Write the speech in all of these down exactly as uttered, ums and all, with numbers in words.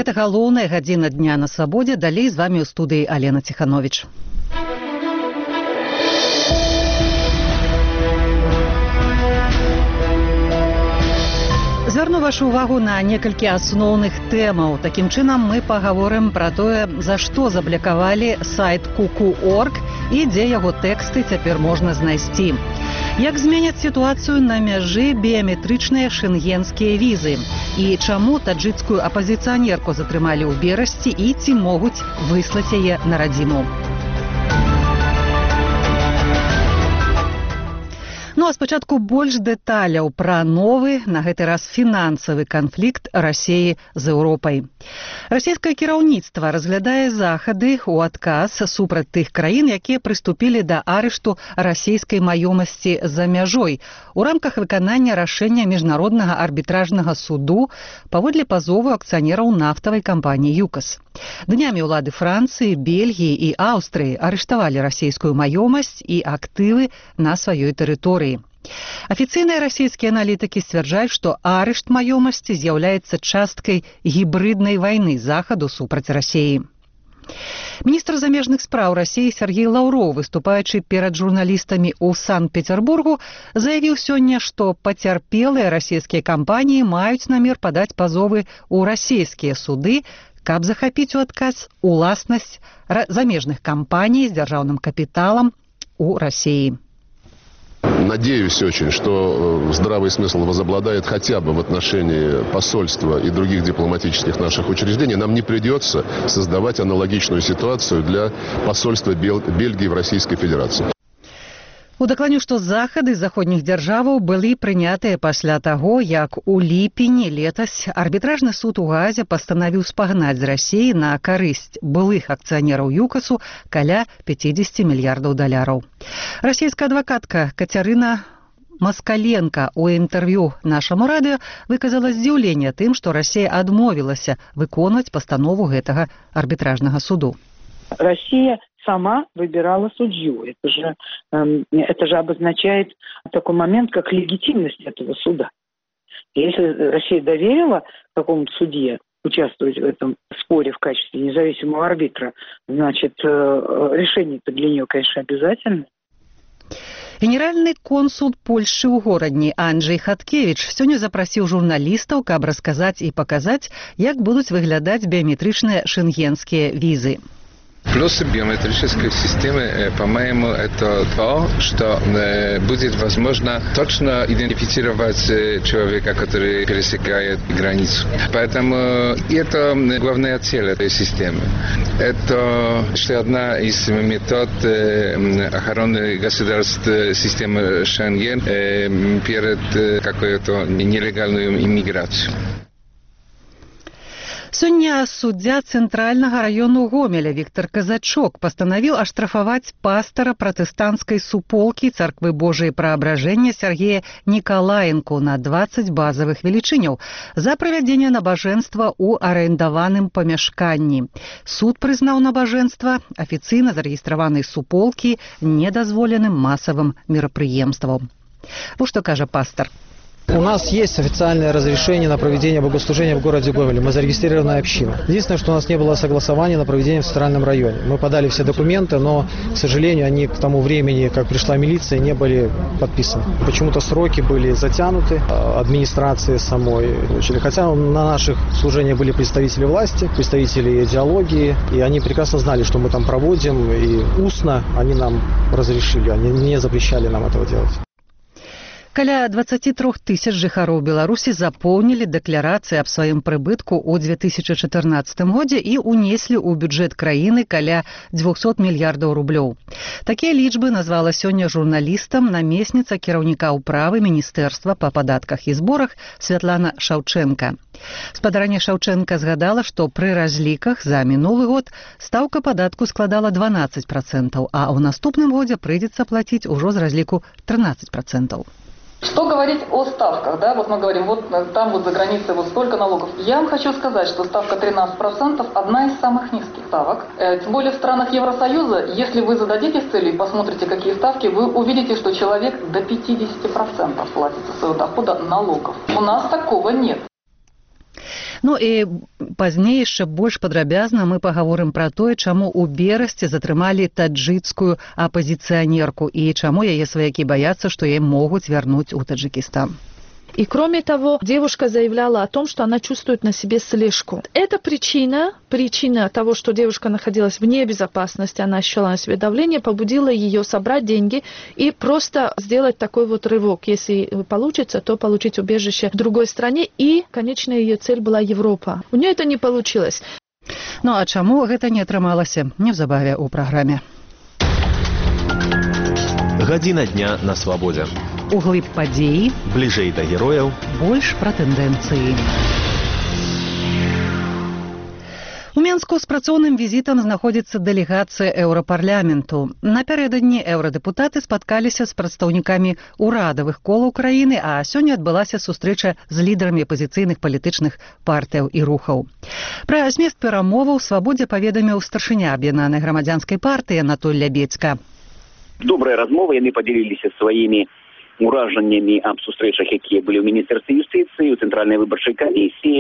Гэта галоўная гадзіна дня на свабодзе. Далей з вами ў студыі Алена Ціхановіч. Звярну вашу увагу на некалькі асноўных тэмаў. Такім чынам мы пагаворым пра тое, за што заблакавалі сайт куку точка орг і дзе яго тэксты цяпер можна знайсці. Як зменяць сітуацыю на мяжы біяметрычныя шэнгенскія візы? І чаму таджыкскую апазіцыянерку затрымалі ў Берасці і ці могуць выслаць яе на радзіму? Ну а спачатку больш дэталяў пра новы, на гэты раз фінансавы канфлікт Расіі з Еўропай. Расійскае кіраўніцтва разглядае захады ў адказ супраць тых краін, якія прыступілі да арышту расійскай маёмасці за мяжой у рамках выканання рашэння міжнароднага арбітражнага суду паводле пазову акцыянераў нафтавай кампаніі «ЮКОС». Днямі ўлады Францыі, Бельгіі і Аўстрыі арыштавалі расійскую маёмасць і актывы на сваёй тэрыторыі. Афіцыйныя расійскія аналітыкі сцвярджаюць, што арышт маёмасці з'яўляецца часткай гібрыднай вайны захаду супраць Расіі. Міністр замежных спраў Расіі Сергей Лаўроў, выступаючы перад журналістамі ў Санкт-Петербургу, заявіў сёння, што пацярпелыя расійскія кампаніі маюць намер падаць пазовы ў расійскія суды, каб захапіць у адказ уласнасць замежных кампаній з дзяржаўным капіталам у Расіі. Надеюсь очень, что здравый смысл возобладает хотя бы в отношении посольства и других дипломатических наших учреждений. Нам не придется создавать аналогичную ситуацию для посольства Бельгии в Российской Федерации. Удакладню, што захады заходніх дзяржаваў былі прынятыя пасля таго, як у ліпені летась арбітражны суд у Гаазе пастанавіў спагнаць з Расіі на карысць былых акцыянераў ЮКОСу каля пятьдесят мільярдаў даляраў. Расійская адвакатка Кацярына Маскаленко ў інтэрв'ю нашаму радыё выказала здзіўленне тым, што Расія адмовілася выконваць пастанову гэтага арбітражнага суду. Россия сама выбирала судью. Это же, э, это же обозначает такой момент, как легитимность этого суда. Если Россия доверила какому-то судье участвовать в этом споре в качестве независимого арбитра, значит, э, решение-то для нее, конечно, обязательно. Генеральны консул Польшчы ў горадні Анджэй Хаткевіч сёння запрасіў журналістаў, каб расказаць і паказаць, як будуць выглядаць біяметрычныя шэнгенскія візы. Плюсы биометрической системы, по-моему, это то, что будет возможно точно идентифицировать человека, который пересекает границу. Поэтому это главная цель этой системы. Это что одна из метод охраны государств системы Шенген перед какой-то нелегальной иммиграцией. Сёння суддзя цэнтральнага раёну Гомеля Віктор Казачок пастанавіў аштрафаваць пастара пратэстанцкай суполкі Царквы Божыей Праабражэння Сергея Нікалаенку на двадцать базавых велічыняў за правядзенне набажэнства ў арендаваным памяшканні. Суд прызнаў набажэнства афіцыйна зарэгістраванай суполкі недазволеным масавым мерапрыемствам. Вот што кажа пастор. У нас есть официальное разрешение на проведение богослужения в городе Гомеле. Мы зарегистрированная община. Единственное, что у нас не было согласования на проведение в центральном районе. Мы подали все документы, но, к сожалению, они к тому времени, как пришла милиция, не были подписаны. Почему-то сроки были затянуты администрации самой. Хотя на наших служениях были представители власти, представители идеологии, и они прекрасно знали, что мы там проводим, и устно они нам разрешили, они не запрещали нам этого делать. Каля двадцать трёх тысяч жыхароў Беларусі запоўнілі дэкларацыі аб сваім прыбытку ў две тысячи чатырнаццатым годзе і унеслі ў бюджэт краіны каля двухсот мільярдаў рублёў. Такія лічбы назвала сёння журналістам намесніца кіраўніка ўправы Міністэрства па падатках і зборах Святлана Шаўчэнка. Спадарня Шаўчэнка згадала, што пры разліках за мінулы год стаўка падатку складала дванаццаць працэнтаў, а ў наступным годзе прыйдзецца плаціць ужо з разліку трынаццаць працэнтаў. Что говорить о ставках, да, вот мы говорим, вот там вот за границей вот столько налогов. Я вам хочу сказать, что ставка тринадцать процентов одна из самых низких ставок. Э, тем более в странах Евросоюза, если вы зададитесь целью и посмотрите, какие ставки, вы увидите, что человек до пятидесяти процентов платит со своего дохода налогов. У нас такого нет. Ну і пазней яшчэ больш падрабязна мы паговорым пра тое, чаму ў Берасці затрымалі таджикскую апозиционерку и чему яе сваяки боятся, что ей могут вернуть у Таджикистан. И кроме того, девушка заявляла о том, что она чувствует на себе слежку. Эта причина, причина того, что девушка находилась вне безопасности, она ощущала на себе давление, побудила ее собрать деньги и просто сделать такой вот рывок. Если получится, то получить убежище в другой стране. И конечная ее цель была Европа. У нее это не получилось. Ну а чаму гэта не атрымалася? Неўзабаве ў праграме. Гадзіна дня на свабодзе. Углыб падзеі. Бліжэй да герояў. Больш пра тэндэнцыі. У Менску з працоўным візітам знаходзіцца дэлегацыя Еўрапарламенту. Напярэдадні еўрадэпутаты спаткаліся з прадстаўнікамі ўрадавых колаў краіны, а сёння адбылася сустрэча з лідарамі апазіцыйных палітычных партыяў і рухаў. Пра змест перамоваў свабодзе паведаміў старшыня аб'яднанай грамадзянскай партыі Анатоль Лябедзька. Добрая размова, яны падзяліліся сваімі уражаннямі аб сустрэчах, якія былі ў міністэрстве юстыцыі, у цэнтральнай выбарчай камісіі.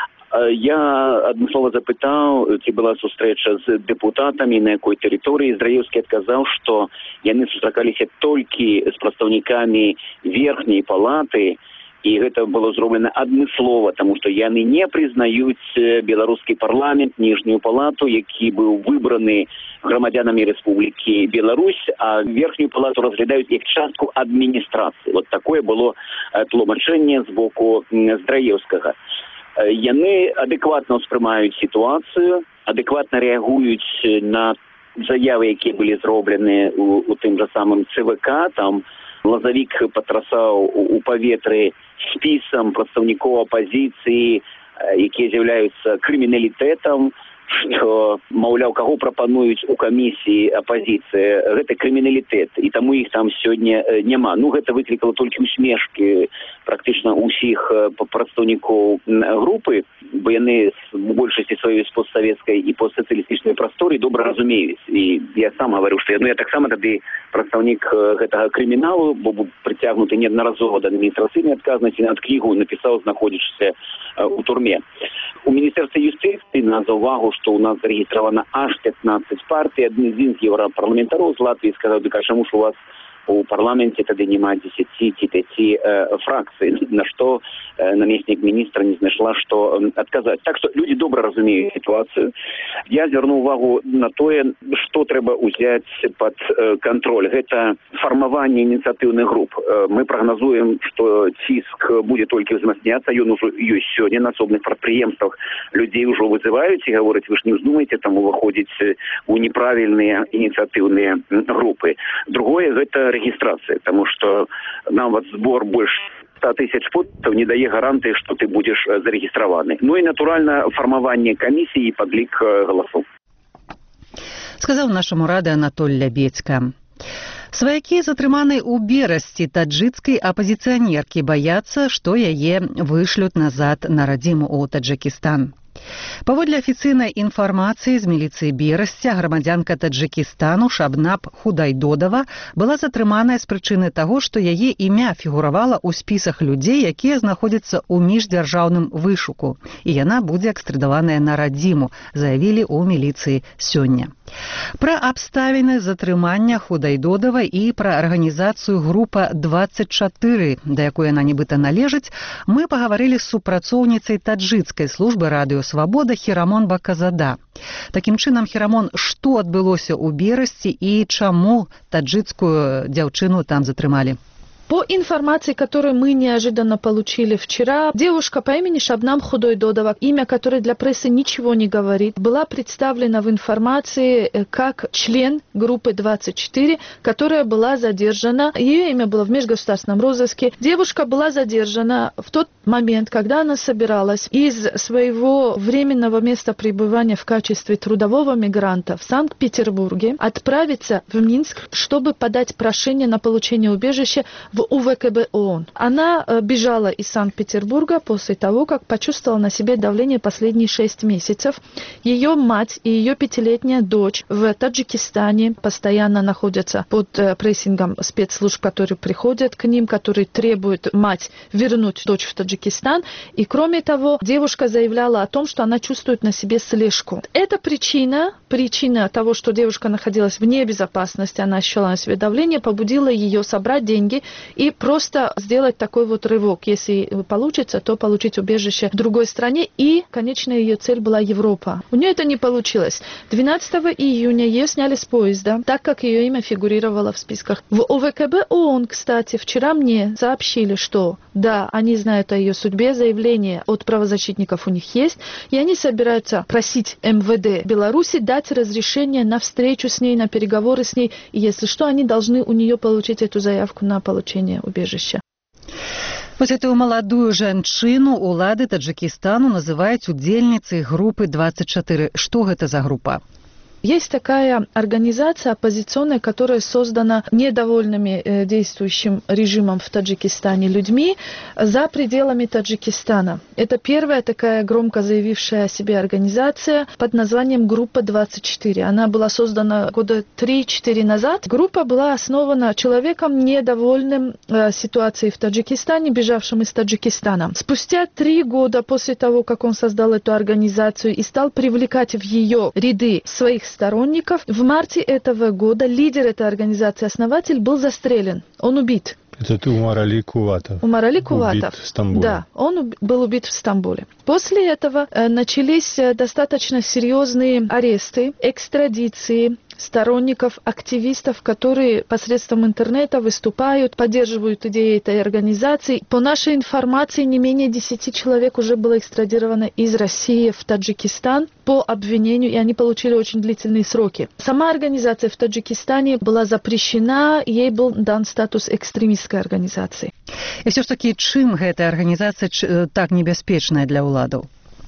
Я адмыслова запытаў, ці была сустрэча з дэпутатамі, на якой тэрыторыі. Здраеўскі адказаў, што яны сустракаліся толькі з прадстаўнікамі верхняй палаты, і гэта было зроблена адмыслова, таму што яны не прызнаюць беларускі парламент, ніжнюю палату, які быў выбраны грамадзянамі Рэспублікі Беларусь, а верхнюю палату разглядаюць як частку адміністрацыі. Вот такое было тлумачэнне з боку Здраеўскага. Яны адэкватна ўспрымаюць сітуацыю, адэкватна рэагуюць на заявы, якія былі зроблены у, у тым жа самым ЦВК. Там Лазавік патрасаў у паветры спісам прадстаўнікоў апазіцыі, якія з'яўляюцца крыміналітэтам, што, маўляў, каго прапануюць у камісіі апазіцыі, гэта крыміналітэт, і таму іх там сёння няма. Ну, гэта выклікала толькі усмешкі практычна ўсіх прадстаўнікоў групы, бо яны у большасці сваёй постсавецкай і постсацыялістычнай прасторы добра разумеюць. І я сам гаварыў, што ну, я таксама тады прадстаўнік гэтага крыміналу, бо быў прыцягнуты неаднаразова да адміністрацыйнай адказнасці, над кнігу напісаў, знаходзячыся ў турме. У міністэрстве юстыцыі надо увагу, што ў нас зарэгістравана аж пятнаццаць партый. Адны з іх еўрапарламентароў з Латвіі сказаў, дык а чаму ж у вас у парламенце тады няма дзесяці ці пяці фракцый, на што намеснік міністра не знайшла, што адказаць. Так што людзі добра разумеюць сітуацыю. Я звярнуў увагу на тое, што трэба ўзяць пад кантроль. Гэта фармаванне ініцыятыўных груп. Мы прагназуем, што ціск будзе толькі ўзмацняцца, ён ужо ёсць сёння на асобных прадпрыемствах. Людзей ужо вызываюць і гавораць, вы ж не ўздумайце там уваходзіць у неправільныя ініцыятыўныя групы. Другое, гэта регистрация, потому что нам вот сбор больше ста тысяч подписов не дае гарантии, что ты будешь зарегистрированы. Ну и, натурально, формование комиссии и подлик голосов. Сказал нашему раді Анатоль Лябедзька. Сваякі затрыманай у Берасці таджикскай апозіцыянеркі баяцца, што яе вышлют назад на радзіму ў Таджикистан. Паводле афіцыйнай інфармацыі з міліцыі Берасця, грамадзянка Таджикистану Шабнаб Худайдодова была затрыманая з прычыны таго, што яе імя фігуравала ў спісах людзей, якія знаходзяцца ў міждзяржаўным вышуку, і яна будзе экстрадаваная на радзіму, заявілі ў міліцыі сёння. Пра абставіны затрымання Худайдодавай і пра арганізацыю група двадцать чатыры, да якой яна нібыта належыць, мы пагаварылі з супрацоўніцай таджикскай службы радыё «Свабода» Хирамон Баказада. Такім чынам, Хирамон, што адбылося ў Берасці і чаму таджикскую дзяўчыну там затрымалі? По информации, которую мы неожиданно получили вчера, девушка по имени Шабнам Худайдодова, имя которой для прессы ничего не говорит, была представлена в информации как член группы двадцать четыре, которая была задержана. Ее имя было в межгосударственном розыске. Девушка была задержана в тот момент, когда она собиралась из своего временного места пребывания в качестве трудового мигранта в Санкт-Петербурге отправиться в Минск, чтобы подать прошение на получение убежища в У В К Б ООН. Она бежала из Санкт-Петербурга после того, как почувствовала на себе давление последние шесть месяцев. Ее мать и ее пятилетняя дочь в Таджикистане постоянно находятся под прессингом спецслужб, которые приходят к ним, которые требуют мать вернуть дочь в Таджикистан. И кроме того, девушка заявляла о том, что она чувствует на себе слежку. Это причина, причина того, что девушка находилась в небезопасности, она ощущала на себе давление, побудила ее собрать деньги и просто сделать такой вот рывок. Если получится, то получить убежище в другой стране. И конечная ее цель была Европа. У нее это не получилось. двенадцатого июня ее сняли с поезда, так как ее имя фигурировало в списках. В У В К Б ООН, кстати, вчера мне сообщили, что да, они знают о ее судьбе, заявление от правозащитников у них есть, и они собираются просить Эм Вэ Дэ Беларуси дать разрешение на встречу с ней, на переговоры с ней, и если что, они должны у нее получить эту заявку на получение убежища. Вось эту маладую жанчыну улады Таджикистану называюць удзельніцай групы двадцать четыре. Што гэта за група? Есть такая организация оппозиционная, которая создана недовольными э, действующим режимом в Таджикистане людьми за пределами Таджикистана. Это первая такая громко заявившая о себе организация под названием «Группа двадцать четыре». Она была создана года три-четыре назад. Группа была основана человеком, недовольным э, ситуацией в Таджикистане, бежавшим из Таджикистана. Спустя три года после того, как он создал эту организацию и стал привлекать в ее ряды своих сторонников, в марте этого года лидер этой организации, основатель, был застрелен. Он убит. Это Умар Али Куватов. Умар Али Куватов. Убит в Стамбуле. Да, он уб- был убит в Стамбуле. После этого э, начались э, достаточно серьезные аресты, экстрадиции сторонников, активистов, которые посредством интернета выступают, поддерживают идеи этой организации. По нашей информации, не менее десяти человек уже было экстрадировано из России в Таджикистан по обвинению, и они получили очень длительные сроки. Сама организация в Таджикистане была запрещена, ей был дан статус экстремистской организации. И все ж таки, чым эта организация так небяспечная для уладов?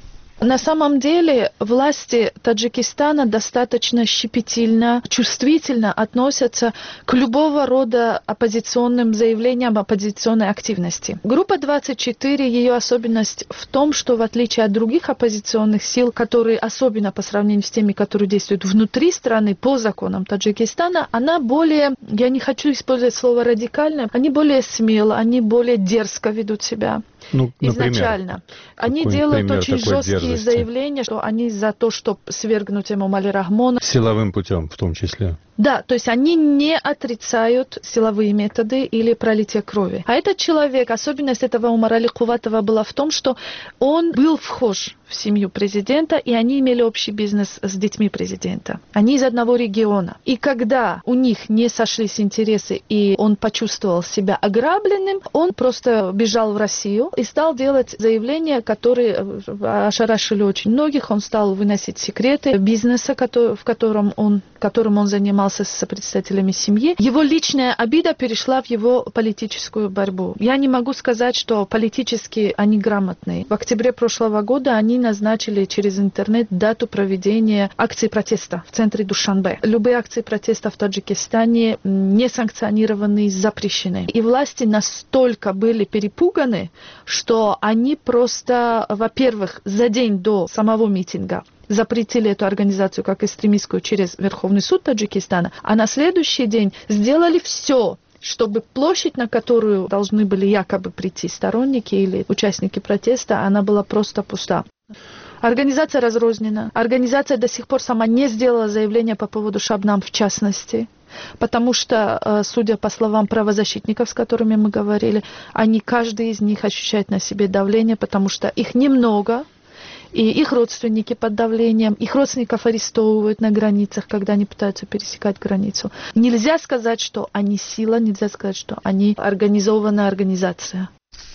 На самом деле власти Таджикистана достаточно щепетильно, чувствительно относятся к любого рода оппозиционным заявлениям, оппозиционной активности. Группа двадцать четыре, ее особенность в том, что в отличие от других оппозиционных сил, которые особенно по сравнению с теми, которые действуют внутри страны по законам Таджикистана, она более, я не хочу использовать слово радикально, они более смело, они более дерзко ведут себя. Ну, изначально. Они делают очень жесткие дерзости. Заявления, что они за то, чтобы свергнуть Эмомали Рахмона. Силовым путем в том числе. Да, то есть они не отрицают силовые методы или пролитие крови. А этот человек, особенность этого Умара Али Куватова была в том, что он был вхож в семью президента, и они имели общий бизнес с детьми президента. Они из одного региона. И когда у них не сошлись интересы, и он почувствовал себя ограбленным, он просто бежал в Россию и стал делать заявления, которые ошарашили очень многих. Он стал выносить секреты бизнеса, в котором он, которым он занимался с представителями семьи. Его личная обида перешла в его политическую борьбу. Я не могу сказать, что политически они грамотные. В октябре прошлого года они назначили через интернет дату проведения акции протеста в центре Душанбе. Любые акции протеста в Таджикистане не санкционированы, запрещены. И власти настолько были перепуганы, что они просто, во-первых, за день до самого митинга запретили эту организацию как экстремистскую через Верховный суд Таджикистана, а на следующий день сделали все, чтобы площадь, на которую должны были якобы прийти сторонники или участники протеста, она была просто пуста. Организация разрознена. Организация до сих пор сама не сделала заявление по поводу Шабнам в частности, потому что, судя по словам правозащитников, с которыми мы говорили, они, каждый из них ощущает на себе давление, потому что их немного, и их родственники под давлением, их родственников арестовывают на границах, когда они пытаются пересекать границу. Нельзя сказать, что они сила, нельзя сказать, что они организованная организация.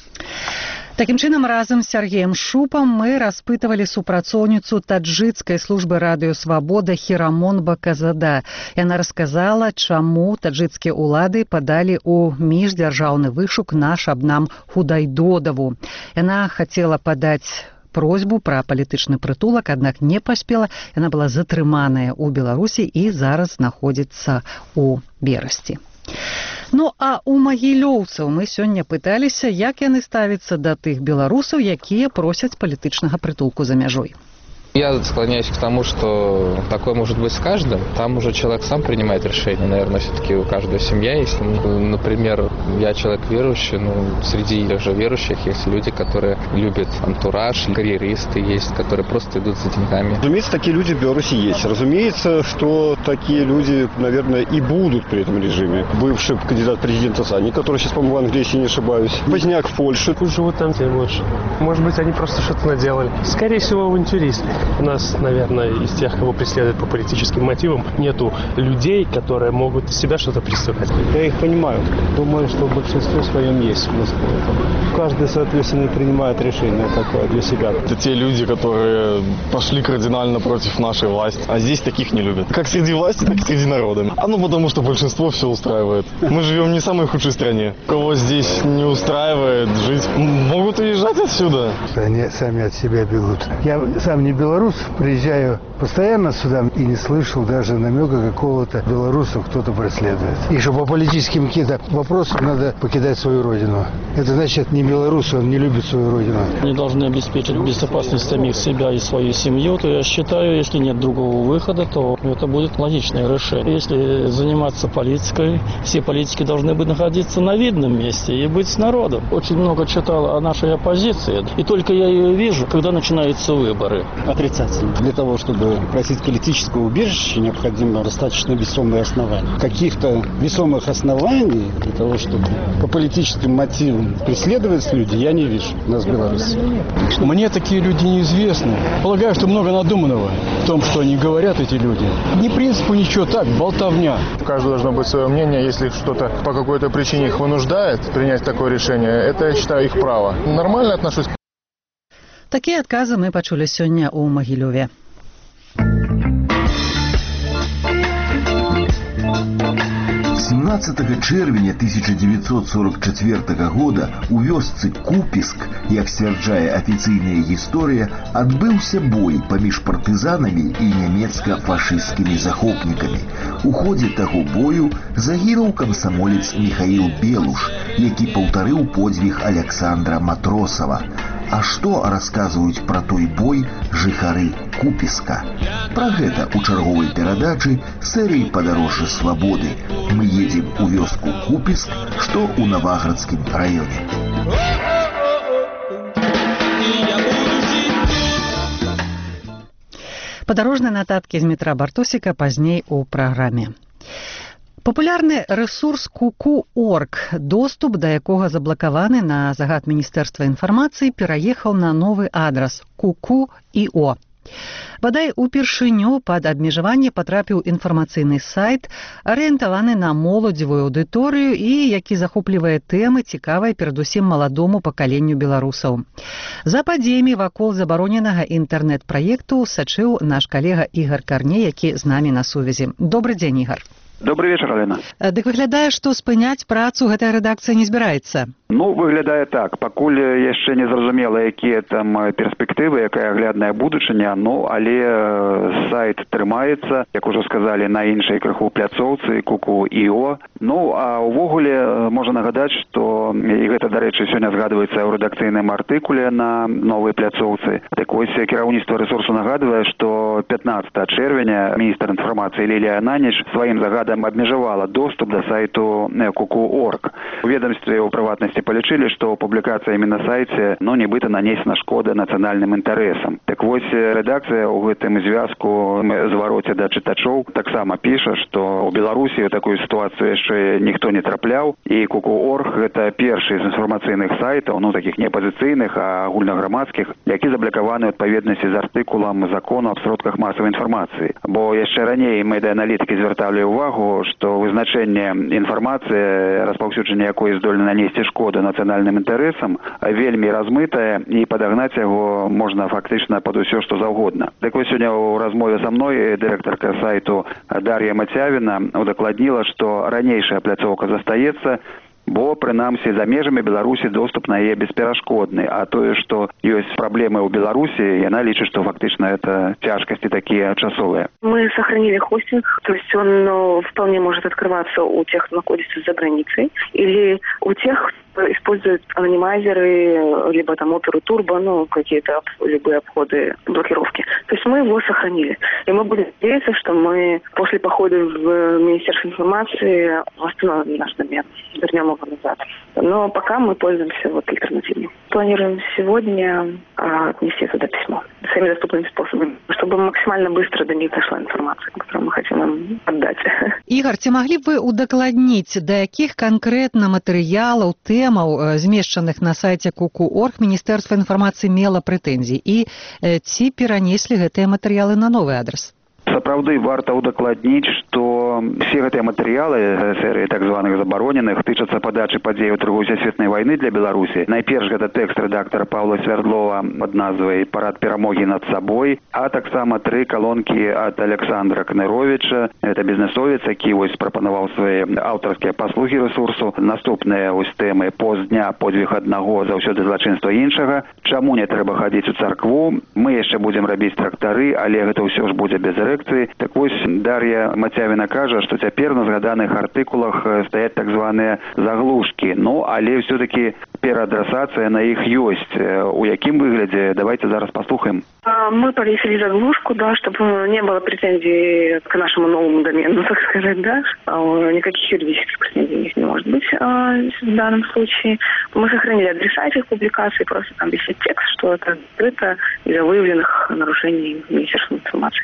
Таким чынам, разам з Сергеем Шупам мы распытывалі супрацоўніцу таджыцкай службы радыё «Свабода» Хирамон Баказада. Яна расказала, чаму таджыцкія ўлады падалі ў міждзяржаўны вышук на Шабнам Худайдодаву. Яна хацела падаць просьбу пра палітычны прытулак, аднак не паспела. Яна была затрыманая ў Беларусі і зараз знаходзіцца ў Берасці. Ну а у магілёўцаў мы сёння пыталіся, як яны ставяцца да тых беларусаў, якія просяць палітычнага прытулку за мяжой. Я склоняюсь к тому, что такое может быть с каждым. Там уже человек сам принимает решение. Наверное, все-таки у каждой семьи есть. Например, я человек верующий, но среди тех же верующих есть люди, которые любят антураж, карьеристы есть, которые просто идут за деньгами. Разумеется, такие люди в Беларуси есть. Разумеется, что такие люди, наверное, и будут при этом режиме. Бывший кандидат в президента Сани, который сейчас, по-моему, в Англии, если не ошибаюсь. Поздняк в Польше. Пусть живут там, тем лучше. Может быть, они просто что-то наделали. Скорее всего, авантюристы. У нас, наверное, из тех, кого преследуют по политическим мотивам, нету людей, которые могут из себя что-то представлять. Я их понимаю. Думаю, что в большинстве своем есть смысл. Каждый, соответственно, принимает решение такое для себя. Это те люди, которые пошли кардинально против нашей власти. А здесь таких не любят. Как среди власти, так и среди народа. А ну потому что большинство все устраивает. Мы живем не в самой худшей стране. Кого здесь не устраивает жить, могут уезжать отсюда. Они сами от себя бегут. Я сам не белорус, приезжаю постоянно сюда и не слышал даже намека какого-то белоруса кто-то преследует. И что по политическим каким-то вопросам надо покидать свою родину. Это значит, не белорус, он не любит свою родину. Они должны обеспечить безопасность самих себя и свою семью. То я считаю, если нет другого выхода, то это будет логичное решение. Если заниматься политикой, все политики должны быть находиться на видном месте и быть с народом. Очень много читал о нашей оппозиции, и только я ее вижу, когда начинаются выборы. Отрицательно. Для того, чтобы просить политического убежища, необходимо достаточно весомые основания. Каких-то весомых оснований для того, чтобы по политическим мотивам преследовать люди, я не вижу у нас в Беларуси. Мне такие люди неизвестны. Полагаю, что много надуманного в том, что они говорят, эти люди. Не принципу ничего, так, болтовня. У каждого должно быть свое мнение. Если что-то по какой-то причине их вынуждает принять такое решение, это, я считаю, их право. Нормально отношусь. Такія адказы мы пачулі сёння ў Магілёве. семнадцатого чэрвеня тысяча девятьсот сорок четвёртого года у вёсцы Купіск, як сцвярджае афіцыйная гісторыя, адбыўся бой паміж партызанамі і нямецка-фашысцкімі захопнікамі. У ходзе таго бою загінуў камсамолец Михаил Белуш, які паўтарыў подзвіг Александра Матросава. А што расказваюць пра той бой жыхары Купіска? Пра гэта ў чарговай перадачы серыі «Падарожжа свабоды». Мы едем у вёску Купіск, што ў Наваградскім раёне. Падарожныя нататкі з метра Бартосіка пазней у праграме. Папулярны рэсурс Куку точка орг, доступ да якога заблакаваны на загад Міністэрства інфармацыі, пераехаў на новы адрас куку точка іо. Бадай упершыню пад абмежаванне патрапіў інфармацыйны сайт, арыентаваны на моладзевую аўдыторыю і які захоплівае тэмы, цікавыя перадусім маладому пакаленню беларусаў. За падзеямі вакол забароненага інтэрнэт-праекту сачыў наш калега Ігар Карней, які з намі на сувязі. Добры дзень, Ігар. Добрый вечер, Алена. Дык выглядае, што спыняць працу гэтая рэдакцыя не збіраецца. Ну, выглядае так. Пакуль яшчэ не зразумела, якія там перспектывы, якая аглядная будучыня, ну, але сайт трымаецца, як ужо сказалі, на іншай крыху пляцоўцы куку точка іо. Ну, а ўвогуле можа нагадаць, што, і гэта, дарэчы, сёння згадваецца ў рэдакцыйным артыкуле на новай пляцоўцы. Так вось, кіраўніцтва рэсурсу нагадвае, што пятнадцатого чэрвеня міністр інфармацыі Лілія Ананіч сваім загадам абмежавала доступ да сайту куку точка орг. У ведомстве ў прыватнасці палічылі, што публікацыямі на сайце, ну, нібыта нанесена шкода нацыянальным інтарэсам. Так вось, рэдакцыя ў гэтым звязку звароце да чытачоў таксама піша, што ў Беларусі ў такую сітуацыю яшчэ ніхто не трапляў, і куку точка орг гэта першы з інфармацыйных сайтаў, ну, такіх не апазіцыйных, а агульнаграмадскіх, які заблакаваны ў адпаведнасці з артыкулам закону аб сродках масавай інфармацыі. Бо яшчэ раней медыааналітыкі звярталі ўвагу, што вызначэнне інфармацыі, распаўсюджанне якой здольна нанесці шкоду нацыянальным інтарэсам, вельмі размытае, і падагнаць яго можна фактычна пад усё, што заўгодна. Так вось, сёння ў размове са мной дырэктарка сайту Дар'я Мацявіна удакладніла, што ранейшая пляцоўка застаецца, бо прынамсі за межамі Беларусі доступ на яе бесперашкодны, а тое, што ёсць праблемы ў Беларусі, яна лічыць, што фактычна это цяжкасці такія часовыя. Мы сохранили хостинг, то есть он ну, вполне может открываться у тех, кто находится за границей, или у тех, кто использует анонимайзеры, либо там оперу турбо, ну, какие-то любые обходы, блокировки. То есть мы его сохранили. И мы будем надеяться, что мы после похода в Министерство информации восстановим наш домен, вернем его назад. Но пока мы пользуемся вот альтернативой. Планируем сегодня а, отнести туда письмо всеми доступными способами, чтобы максимально быстро до них дошла информация, которую мы хотим им отдать. Ігор, ці маглі б вы удакладніць, да якіх канкрэтна матэрыялаў, тэмаў, змешчаных на сайце ку ку точка орг, Міністэрства інфармацыі мела прэтэнзіі і ці перанеслі гэтыя матэрыялы на новы адрас? Сапраўды варта ўдакладніць, што все гэтыя матэрыялы серыі так званых забароненых тычацца падачы падзеяў Другой сусветнай вайны для Беларусі. Найперш гэта тэкст рэдактара Паўла Свярдлова пад назвай «Парад перамогі над сабой», а таксама тры калонкі ад Александра Кныровіча. Гэта бізнесовец, які вось прапанаваў свае аўтарскія паслугі рэсурсу. Наступныя вось тэмы «Пост дня, подвиг аднаго, заўсёды злачынства іншага», «Чаму не трэба хадзіць у царкву», «Мы яшчэ будзем рабіць трактары, але гэта ўсё ж будзе без рэкцыі». Так вось Дар'я Мацявіна кажа, што цяпер на згаданых артыкулах стаяць так званыя заглушкі. Ну, але ўсё-такі пераадрасацыя на іх ёсць. У якім выглядзе? Давайте зараз послухаем. Мы повесили заглушку, да, чтобы не было претензий к нашему новому домену, так сказать, да. Никаких юридических претензий у них не может быть а, в данном случае. Мы сохранили адреса этих публикаций, просто там висит текст, что это открыто из-за выявленных нарушений Министерства информации.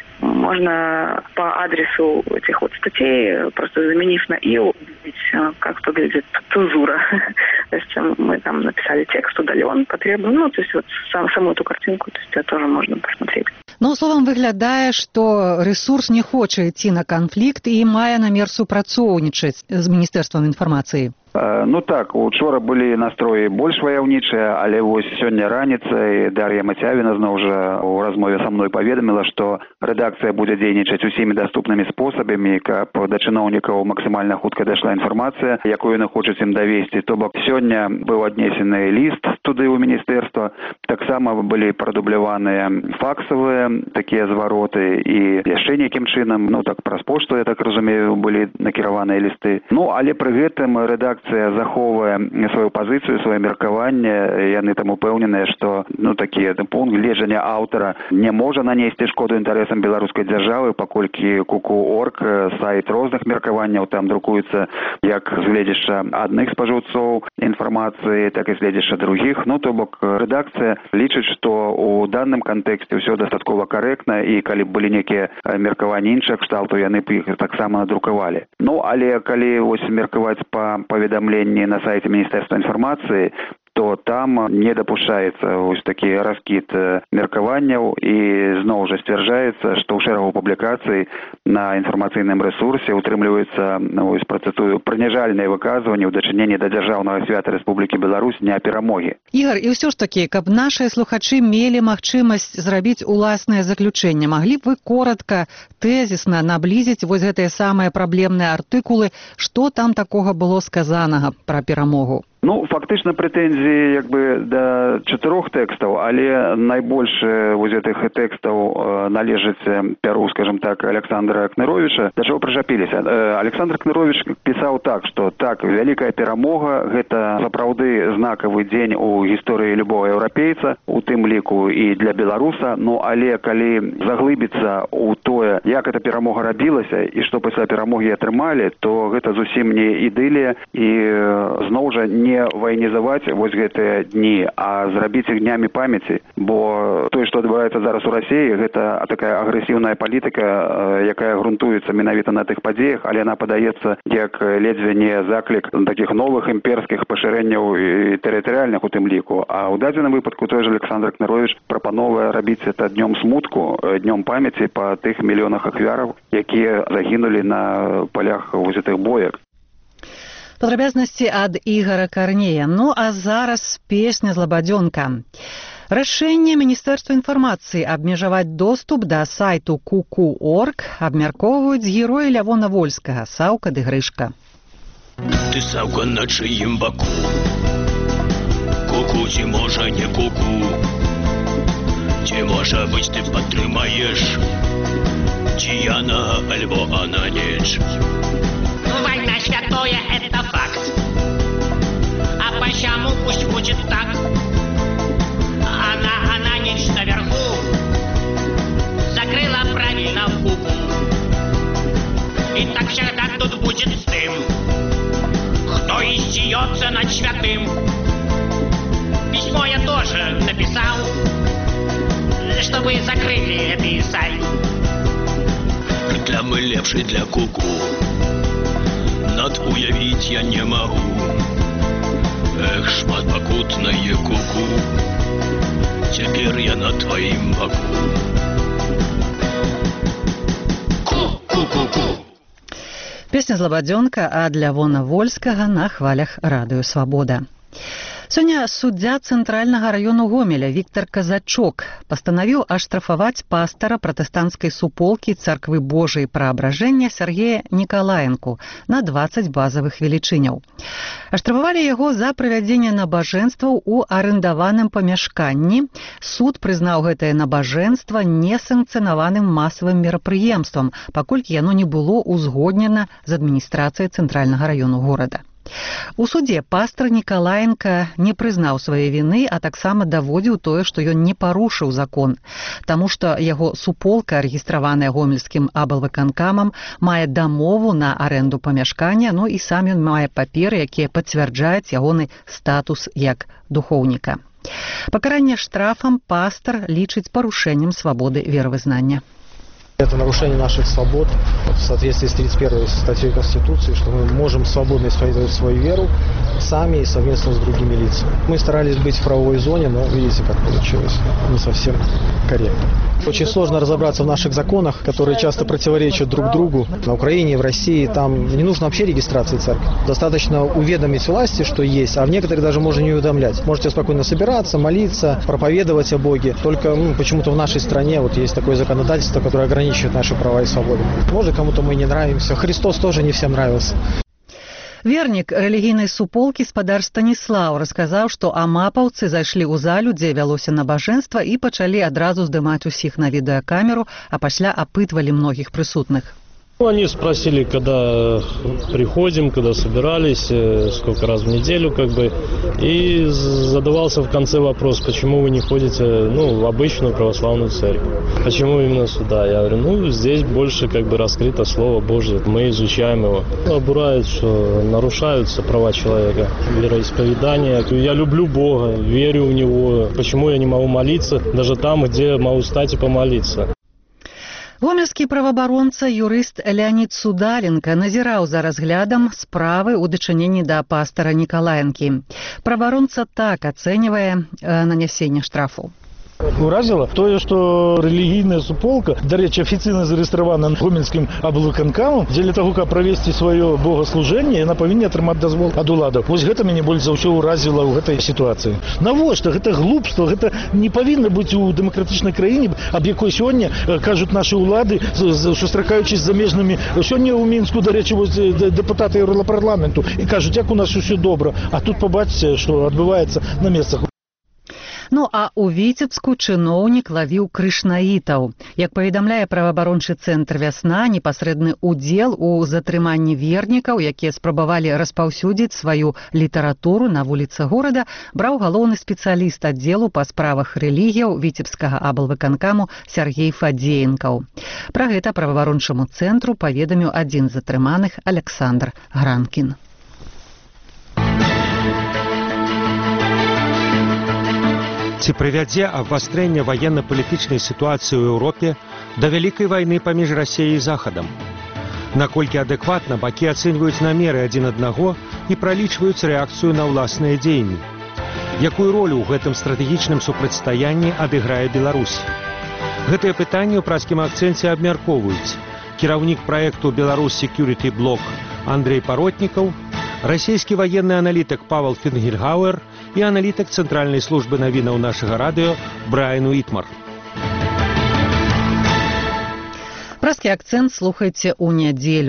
Можно по адресу этих вот статей, просто заменив на «и», увидеть, как выглядит цензура. То есть мы там написали текст удален, потребуем, ну, то есть вот сам, саму эту картинку, то есть это тоже можно посмотреть. Ну, словам, выглядае, што рэсурс не хоча ісці на канфлікт і мае намер супрацоўнічаць з Міністэрствам інфармацыі. Ну так, учора былі настроі больш ваяўнічыя, але вось сёння раніцай Дар'я Мацявіна зноў жа ў размове са мной паведаміла, што рэдакцыя будзе дзейнічаць усімі даступнымі спосабамі, каб да чыноўнікаў максімальна хутка дайшла інфармацыя, якую яны хочуць ім давесці. То бок сёння быў аднесены ліст туды ў міністэрства, таксама былі прадубляваныя факсавыя такія звароты і яшчэ нейкім чынам, ну так праз пошту, я так разумею, былі накіраваныя лісты. Ну, але пры гэтым рэдакцыя захоўвае сваю пазіцыю, сваё меркаванне. Яны там упэўненыя, што ну такі пункт гледжання аўтара не можа нанесці шкоду інтарэсам беларускай дзяржавы, паколькі ку ку точка орг сайт розных меркаванняў, там друкуецца як з гледзяшча адных спажыўцоў інфармацыі, так і з гледзяшча другіх. Ну то бок рэдакцыя лічыць, што у данным кантэксце ўсё дастаткова карэктна, і калі б былі нейкія меркаванні іншых кшталтаў, яны б іх таксама надрукавалі. Ну але калі вось меркаваць па паведамленні на сайце Міністэрства інфармацыі, то там не дапушчаецца ось такі раскід меркаванняў, і зноў жа сцвярджаецца, што ў шэрагу публікацый на інфармацыйным рэсурсе утрымліваецца, ну, працытую, прыніжальныя выказванні ў дачыненні да дзяржаўнага свята Рэспублікі Беларусь Дня перамогі. Ігор, і ўсё ж такі, каб нашыя слухачы мелі магчымасць зрабіць уласнае заключэнне, маглі б вы коротка, тэзісна наблізіць вось гэтыя самыя праблемныя артыкулы, што там такога было сказанага пра перамогу? Ну, фактычна прэтэнзіі як бы да чатырох тэкстаў, але найбольш вось гэтых тэкстаў належыць пяру, скажем так, Александра Кныровіча. Да чаго прычапіліся? Александр Кныровіч пісаў так, што так, вялікая перамога, гэта сапраўды знакавы дзень у гісторыі любого еўрапейца, у тым ліку і для беларуса, ну, але калі заглыбіцца ў тое, як эта перамога рабілася і што пасля перамогі атрымалі, то гэта зусім не ідылія і зноў жа не ваенізаваць вось гэтыя дні, а зрабіць іх днямі памяці, бо тое, што адбываецца зараз у Расіі, гэта такая агрэсіўная палітыка, якая грунтуецца менавіта на тых падзеях, але яна падаецца як ледзьве не заклік такіх новых імперскіх пашырэнняў і тэрытарыяльных у тым ліку. А ў дадзеным выпадку той жа Александр Кныровіч прапановвае рабіць это днём смутку, днём памяці па тых мільёнах ахвяраў, якія загінулі на палях вось гэтых боек. Падрабязнасці ад Ігора Карнея. Ну, а зараз песня «Злабадзёнка». Рашэнне Міністэрства інфармацыі абмежаваць доступ да сайту ку ку точка орг абмяркоўваюць героі Лявона Вольскага, Саўка ды Грышка. Ты саўка на чыім баку? Куку ці можа не куку? Ці можа быць ты падтрымаеш? Ці яна альбо она неч? Война святое — это факт. А почему пусть будет так? Она, она нечто наверху закрыла правильно куку. И так всегда тут будет с тем, кто издеется над святым. Письмо я тоже написал, чтобы закрыли этот сайт. Рекламы лепшей для куку над уявить я не могу. Эх, шмат пакутнае куку, цяпер я на твоим боку. Ку-ку-ку-ку. Песня «Злабадзёнка» ад Лявона Вольскага на хвалях радыё «Свабода». Сёння суддзя цэнтральнага раёну Гомеля Віктор Казачок пастанавіў аштрафаваць пастара пратэстанцкай суполкі Царквы Божай Праабражэння Сергея Николаенку на дваццаць базавых велічыняў. Аштрафавалі яго за правядзенне набажэнстваў у арэндаваным памяшканні. Суд прызнаў гэтае набажэнства несанкцыянаваным масавым мерапрыемствам, паколькі яно не было узгоднена з адміністрацыяй цэнтральнага раёну горада. У судзе пастар Николаенко не прызнаў свае віны, а таксама даводзіў тое, што ён не парушыў закон, таму што яго суполка, рэгістраваная гомельскім аблвыканкамам, мае дамову на арэнду памяшкання, ну і сам ён мае паперы, якія пацвярджаюць ягоны статус як духоўніка. Пакаранне штрафам пастар лічыць парушэннем свабоды веравызнання. Это нарушение наших свобод в соответствии с тридцать первой статьей Конституции, что мы можем свободно исповедовать свою веру сами и совместно с другими лицами. Мы старались быть в правовой зоне, но видите, как получилось. Не совсем корректно. Очень сложно разобраться в наших законах, которые часто противоречат друг другу. На Украине, в России, там не нужно вообще регистрации церкви. Достаточно уведомить власти, что есть, а в некоторых даже можно не уведомлять. Можете спокойно собираться, молиться, проповедовать о Боге. Только ну, почему-то в нашей стране вот есть такое законодательство, которое ограничивает наши права и свободы. Может, кому-то мы не нравимся. Христос тоже не всем нравился. Вернік рэлігійнай суполкі спадар Станіслаў расказаў, што амапаўцы зайшлі ў залю, дзе вялося набажэнства, і пачалі адразу здымаць усіх на відэакамеру, а пасля апытвалі многіх прысутных. Они спросили, когда приходим, когда собирались, сколько раз в неделю, как бы, и задавался в конце вопрос, почему вы не ходите, ну, в обычную православную церковь, почему именно сюда? Я говорю, ну, здесь больше, как бы, раскрыто Слово Божье, мы изучаем его. Обурают, что нарушаются права человека, вероисповедание. Я люблю Бога, верю в Него, почему я не могу молиться, даже там, где могу встать и помолиться. Гомельскі праваабаронца юрыст Леонид Судаленко назіраў за разглядам справы ў дачыненні да пастара Николаенкі. Праваабаронца так ацэньвае нанясенне штрафу. Уразило тое, што рэлігійная суполка, дарэчы, афіцыйна зарэгістравана гомельскім аблвыканкамам, дзеля таго, каб правесці сваё богаслужэнне, яна павінна атрымаць дазвол ад уладаў. Вось гэта мяне больш за ўсё ўразіла ў гэтай сітуацыі. Навошта? Гэта глупства, гэта не павінна быць у дэмакратычнай краіне, аб якой сёння кажуць нашы ўлады, сустракаючись з замежнымі. Сёння ў Мінску, дарэчы, вось дэпутаты Еўрапарламенту і кажуць, як у нас усё добра, а тут пабачыце, што адбываецца на месцах. Ну а ў Віцебску чыноўнік лавіў крышнаітаў. Як паведамляе праваабарончы цэнтр «Вясна», непасрэдны ўдзел у затрыманні вернікаў, якія спрабавалі распаўсюдзіць сваю літаратуру на вуліцы горада, браў галоўны спецыяліст аддзелу па справах рэлігіяў Віцебскага аблвыканкаму Сергей Фадзеенкаў. Пра гэта праваабарончаму цэнтру паведаміў адзін з затрыманых Александр Гранкін. Ці прывядзе абвастрэнне ваенна-палітычнай сітуацыі ў Еўропе да вялікай вайны паміж Расіяй і Захадам? Наколькі адэкватна бакі ацэньваюць намеры адзін аднаго і пралічваюць рэакцыю на ўласныя дзеянні? Якую ролю ў гэтым стратэгічным супрацьстаянні адыграе Беларусь? Гэтыя пытанні ў празкім акцэнце абмяркоўваюць кіраўнік праекту «Беларусь Security Block» Андрей Паротнікаў, расійскі ваенны аналітык Павел Фінгельгауэр і аналітык Цэнтральнай службы навінаў нашага радыё Брайан Уітмар. Празкі акцэнт слухайце ў нядзелю.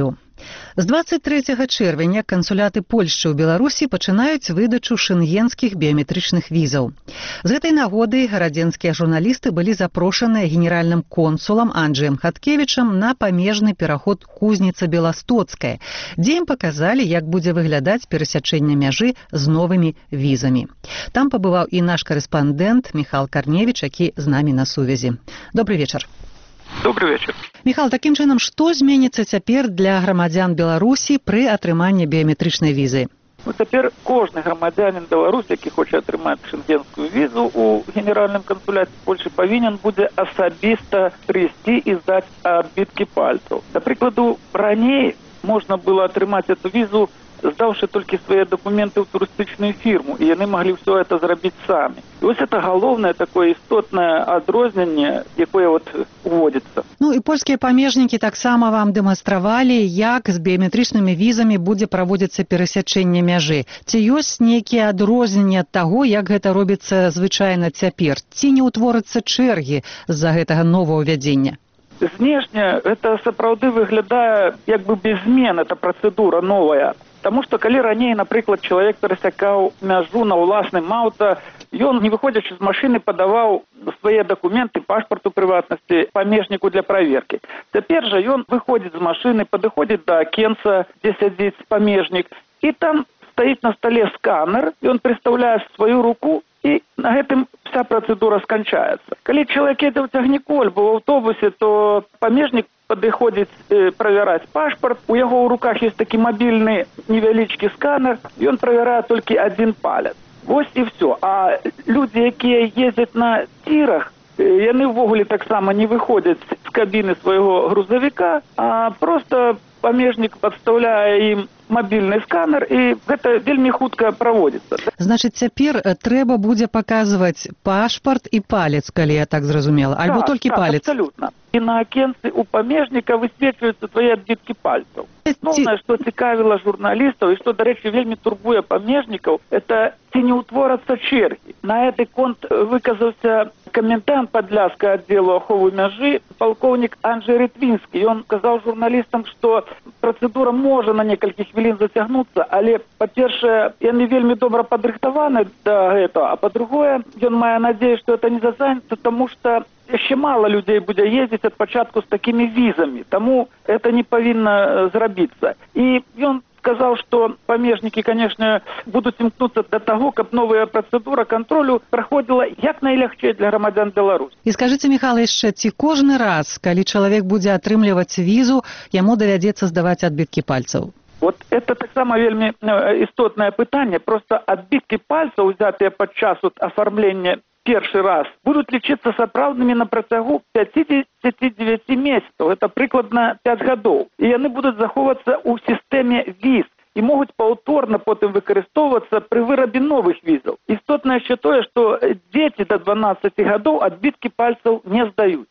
З двадцать третьего чэрвеня кансулаты Польшчы ў Беларусі пачынаюць выдачу шэнгенскіх біяметрычных візаў. З гэтай нагоды гарадзенскія журналісты былі запрошаныя генеральным консулам Анджэем Хаткевічам на памежны пераход Кузніца-Беластоцкая, дзе ім паказалі, як будзе выглядаць перасячэнне мяжы з новымі візамі. Там пабываў і наш корэспандэнт Міхал Карневіч, які з намі на сувязі. Добрый вечар. Добрый вечер. Михаил, таким чынам, што зменіцца цяпер для грамадзян Беларусі пры атрыманні біяметрычнай візы? Ну, цяпер кожны грамадзянин Беларусі, які хоча атрымаць шэнгенскую візу у генеральным кансуляце Польши, павінен будзе асабіста прыйсці і здаць адбіткі пальцаў. Да прыкладу, раней можна было атрымаць эту візу, здаўшы толькі свае дакументы ў турыстычную фірму, і яны маглі ўсё это зрабіць самі. І вось это галоўнае такое істотнае адрозненне, якое вот уводзіцца. Ну і польскія памежнікі таксама вам дэманстравалі, як з біяметрычнымі візамі будзе праводзіцца перасячэнне мяжы. Ці ёсць нейкія адрозненні ад таго, як гэта робіцца звычайна цяпер? Ці не ўтворыцца чэргі з-за гэтага новаўвядзення? Знешне это сапраўды выглядае як бы без змен, эта працэдура новая. Таму што калі раней, напрыклад, чалавек перасякаў мяжу на ўласным аўта, ён, не выходзячы з машыны, падаваў свае дакументы, пашпарт у прыватнасці памежніку для праверкі. Цяпер жа ён выходзіць з машыны, падыходзіць да акенца, дзе сядзіць памежнік, і там стаіць на стале сканер, ён прыстаўляе сваю руку, і на гэтым вся працэдура сканчаецца. Калі чалавек едзе ў цягніку альбо ў аўтобусе, то памежнік падыходзіць э, правяраць пашпарт, у яго ў руках ёсць такі мабільны невялічкі сканер, ён правярае толькі адзін палец. Вось і ўсё. А людзі, якія ездзяць на цірах, э, яны ўвогуле таксама не выходзяць з кабіны свайго грузавіка, а проста памежнік падстаўляе ім мабільны сканер, і гэта вельмі хутка праводзіцца. Значыць, цяпер трэба будзе паказваць пашпарт і палец, калі я так зразумела, альбо так, толькі так, палец. Абсалютна. І на акенцы у памежніка высвечваюцца твае адбіткі пальцаў. Асноўнае, што цікавіла журналістаў і што, дарэчы, вельмі турбуе памежнікаў, это ці не ўтворацца чэргі. На гэты конт выказаўся камендант Падляшскага аддзелу аховы мяжы, палкоўнік Анджэй Рытвінскі. Ён сказаў журналістам, што працэдура можа на некалькі хвілін зацягнуцца, але, па-першае, яны вельмі добра падрыхтаваны да гэтага, а па-другое, ён мае надзею, што это не зацягнецца, таму што яшчэ мала людзей будзе ездзіць ад пачатку з такімі візамі, таму это не павінна зрабіцца. І ён сказаў, што памежнікі, канешне, будуць імкнуцца да таго, каб новая працэдура кантролю праходзіла як найлягчэй для грамадзян Беларусі. І скажыце, Міхал, яшчэ, ці кожны раз, калі чалавек будзе атрымліваць візу, яму давядзецца здаваць адбіткі пальцаў? Вот это таксама вельмі істотнае пытанне. Просто адбіткі пальцаў, узятыя падчас афармлення першы раз, будуць лічыцца сапраўднымі на працягу пятьдесят девять месяцаў. Это прыкладна пять гадоў. І яны будуць захоўвацца ў сістэме віз і могуць паўторна потым выкарыстоўвацца пры вырабе новых візаў. Істотна яшчэ тое, што дзеці да дванаццаці гадоў адбіткі пальцаў не здаюць.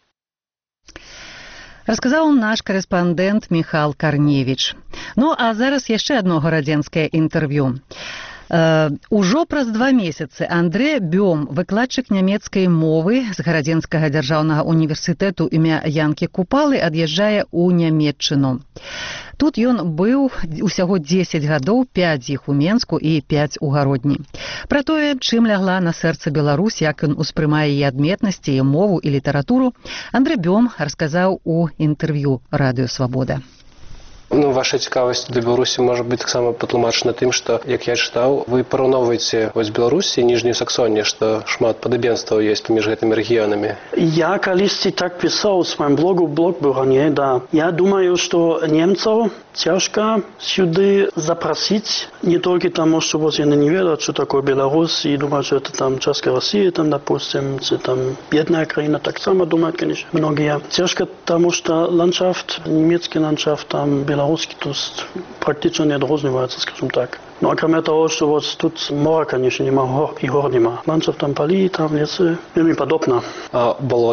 Расказаў наш корэспандэнт Міхал Карневіч. Ну, а зараз яшчэ адно гарадзенскае інтэрв'ю. Uh, ужо праз два месяцы Андрэ Бём, выкладчык нямецкай мовы з гарадзенскага дзяржаўнага універсітэту імя Янкі Купалы, ад'язджае ў Нямецчыну. Тут ён быў усяго дзесяць гадоў, пяць з іх у Менску і пяць у Гародні. Пра тое, чым лягла на сэрца Беларусь, як ён успрымае яе адметнасці, мову і літаратуру, Андрэ Бём расказаў у інтэрв'ю Радыё Свабода. Ну, ваша цікавасць да Беларусі можа быць таксама патлумачана тым, што, як я чытаў, вы параўноўваеце вось Беларусь і Ніжнюю Саксонію, што шмат падабенстваў ёсць паміж гэтымі рэгіёнамі. Я калісьці так пісаў у сваім блогу, блог быў раней, да. Я думаю, што немцаў цяжка сюды запрасіць, не толькі таму, што вот яны не ведаюць, што такое Беларусь, і думаюць, што это там частка России, там, допустим, ці там бедная краіна, таксама думаюць, конечно, многія. Цяжка таму, што ландшафт, нямецкі ландшафт, там белорусский тут практически не отрознивается, скажем так. Ну, а кроме того, что вот тут мора, конечно, нема, гор, и гор нема. Ландшафт там поли, там лесы, вельми подобно. А болоты?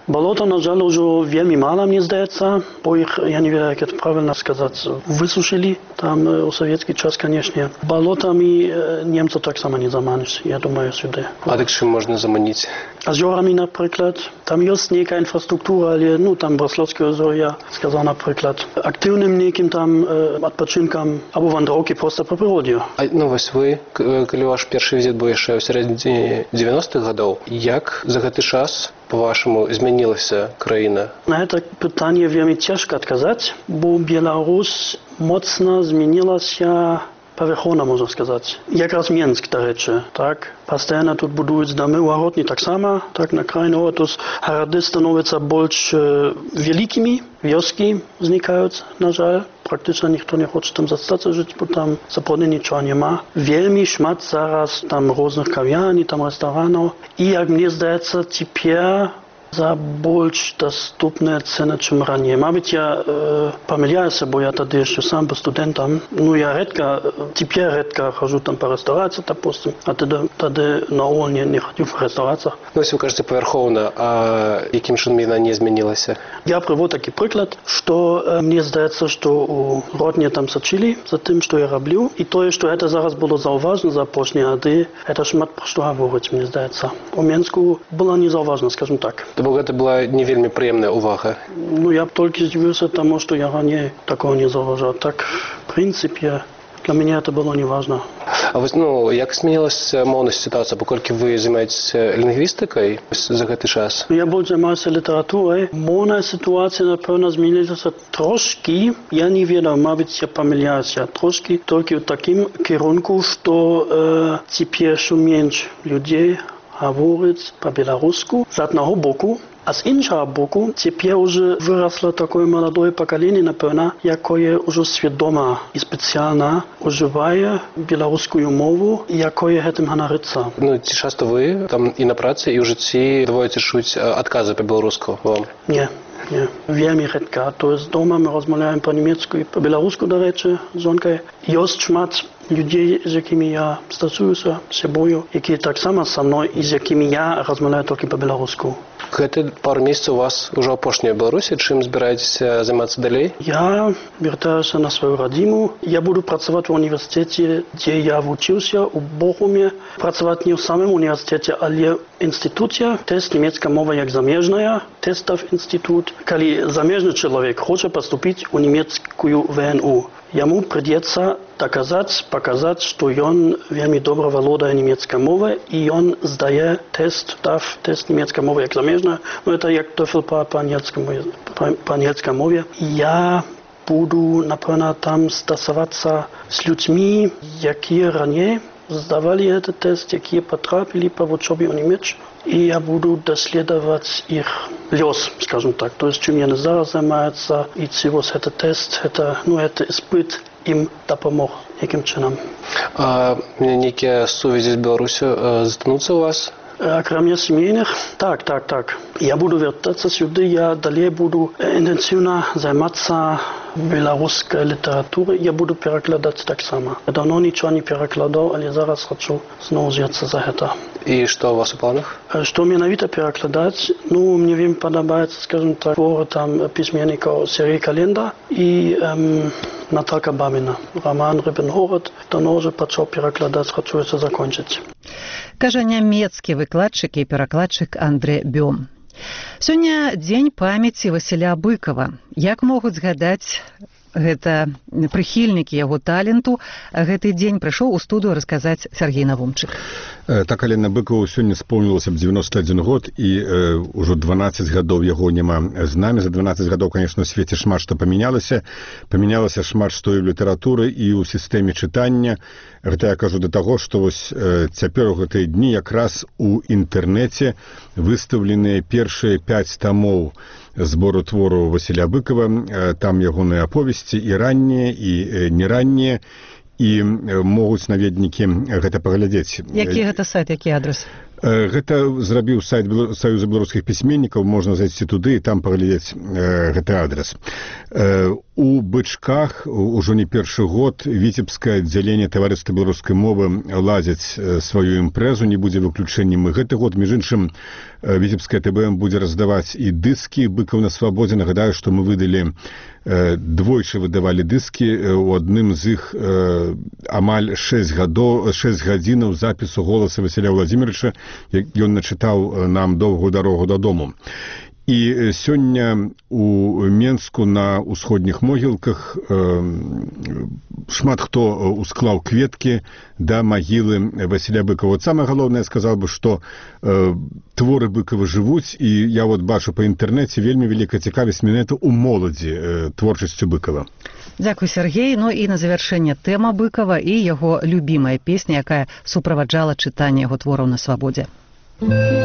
Болото, на жаль, уже вельми мало, мне здаецца, бо их, я не ведаю, как это правильно сказать, высушили, там у советский час, конечно. Болотами немцев так само не заманишь, я думаю, сюда. А так чим можна заманить? Озерами, наприклад. Там есть некая инфраструктура, але, ну, там Браславское озеро, я сказал, наприклад. Активным неким там э, отпочинком, або вандровки просто по природе. А, ну, вось вы, калі ваш першы візит быў яшчэ ў сярэдзіне дзевяностых гадоў, як за гэты час, по-вашаму, змянілася краіна? На это пытанне вельми цяжка адказаць, бо Беларусь моцна змянілася паверхоўна, можна сказаць. Якраз Менск, дарэчы, так? Пастаянна тут будуюць дамы, у Агродні таксама, так, на краіне, тут гарады становяцца больш э, вялікімі, вёскі узнікаюць, на жаль. Практычна ніхто не хоча там застацца жыць, бо там сапраўды нічога няма. Вельмі шмат зараз там розных кавярні, там рэстаранаў. І, як мне здаецца, цяпер за больш доступныя цены, чым раней. Мабыць, я э, памыляюся, бо я тады яшчэ сам быў студэнтам. Ну, я рэдка, цяпер рэдка хожу там па рэстарацыях, допустим, а тады, тады наогул не, не хадзіў па рэстарацыях. Ну, если вы кажаце павярхоўна, а якім чынам яна не змянілася? Я прыводу такі прыклад, што э, мне здаецца, што у Гродні там сачылі за тым, што я раблю, і тое, што гэта зараз было заўважна за апошнія гады, гэта шмат пра што гаворыць, мне здаецца. У Менску было не заўважна, скажем так. Бо гэта была не вельмі прыемная ўвага. Ну, я б толькі здзівіўся таму, што я раней такого не заўважаў. Так, в прынцыпе, для мяне это было неважно. А вось, ну, як змянілася моўная сітуацыя, паколькі вы займаецеся лінгвістыкай за гэты час? Я больш займаюся літаратурай. Моўная сітуацыя, напэўна, змянілася трошкі. Я не ведаю, мабыць, я памыляюся. Трошкі толькі ў такім кірунку, што э, цяпер менш людзей говорить по-белорусски с одного боку, а с іншого боку теперь уже выросло такое молодое поколение, напевно, якое уже свідомо и специально уживає белорусскую мову, якое этим ганориться. Ну, ці часто ви там і на праці, і у житті доводиться чути откази по-білоруську вам? Ні. Nie, wельми редко. То есть дома мы размовляем по-немецку и по-белоруску, до речі, з жонкою. Есть шмат людей, з якими я стосуюся собою, які так само со мною, і з якими я розмовляю тільки по-белоруску. Гэты пару месяцаў у вас уже апошняя в Беларусі, чым збіраецеся займацца далей? Я вяртаюся на свою радзіму. Я буду працаваць у універсітэце, дзе я вучыўся, у Бохуме. Працаваць не ў самым універсітэце, але в інстытуце. Тест немецкая мова як замежная, тестов інстытут. Калі замежны чалавек хоча паступіць у немецкую вэ эн у, яму прыйдецца доказаць, паказаць, што ён вельмі добра валодае немецкай мовай, і ён здае тест, дав тест немецкай мовы як замежная. Ну, это як TOEFL по англійскай мове. Я буду, напэўна, там стасавацца з людзьмі, якія раней здавалі гэты тест, якія патрапілі па вучобе ў нямецку. И я буду доследовать их лёс, скажем так. То есть, чем я зараз занимаются, и всего это тест, это, ну, это испыт им допомог, яким чином. А некие сувязі з Беларусю заткнуться у вас? Акрамя сімейних? Так, так, так. Я буду вертатися сюди, я далі буду інтенсивно займатися білоруською літературою. Я буду перекладати так само. Я давно нічого не перекладав, але зараз хочу знову взятися за це. І що у вас у планах? Что менавіта перекладать? Ну, мне вельми подобается, скажем так, творы там письменников Сергей Календа и эм, Наталка Бабина. Роман «Рыбин-город». Давно уже пачаў перекладать, хочу это закончить. Кажа нямецкі выкладчык і перакладчык Андрэ Бём. Сёння дзень памяці Васіля Быкова. Як могуць згадаць гэта прыхільнікі яго таленту, гэты дзень прыйшоў у студыю расказаць Сергей Навумчык. Так, але на Быкаву сёння спомнілася б дзевяносто адзін год, і э, ўжо дванаццаць гадоў яго няма з намі. За дванаццаць гадоў, конечно, у свеце шмат што памянялася. Памянялася шмат што і ў літаратуры, і ў сістэме чытання. Гэта я кажу да таго, што вось э, цяпер у гэтыя дні якраз у інтэрнэце выстаўленыя першыя пяць тамоў збору твору Васіля Быкова. Э, там ягоныя аповесці і раннія, і э, не раннія. І могуць наведнікі гэта паглядзець. Які гэта сайт, які адрес? Гэта зрабіў сайт Саюза беларускіх пісьменнікаў, можна зайсці туды і там паглядзець гэты адрес. У Бычках ужо не першы год віцебскае аддзяленне таварыства беларускай мовы ладзяць сваю імпрэзу, не будзе выключэннем і гэты год. Між іншым, віцебская тэ бэ эм будзе раздаваць і дыскі «Быкаў на свабодзе». Нагадаю, што мы выдалі двойчы выдавалі дыскі, у адным з іх амаль шэсць гадоў, шэсць гадзінаў запісу голаса Васіля Владзіміровича, як ён начытаў нам доўгую дарогу дадому. І сёння у Менску на ўсходніх могілках шмат хто усклаў кветкі да магілы Васіля Быкова. Вот самае галоўнае, сказаў бы, што творы Быкова жывуць, і я вот бачу па інтэрнэце вельмі вялікая цікавасць менавіта ў моладзі творчасцю Быкова. Дзякуй, Сергей. Ну і на завяршэнне тэма Быкова і яго любімая песня, якая суправаджала чытанне яго твораў на свабодзе.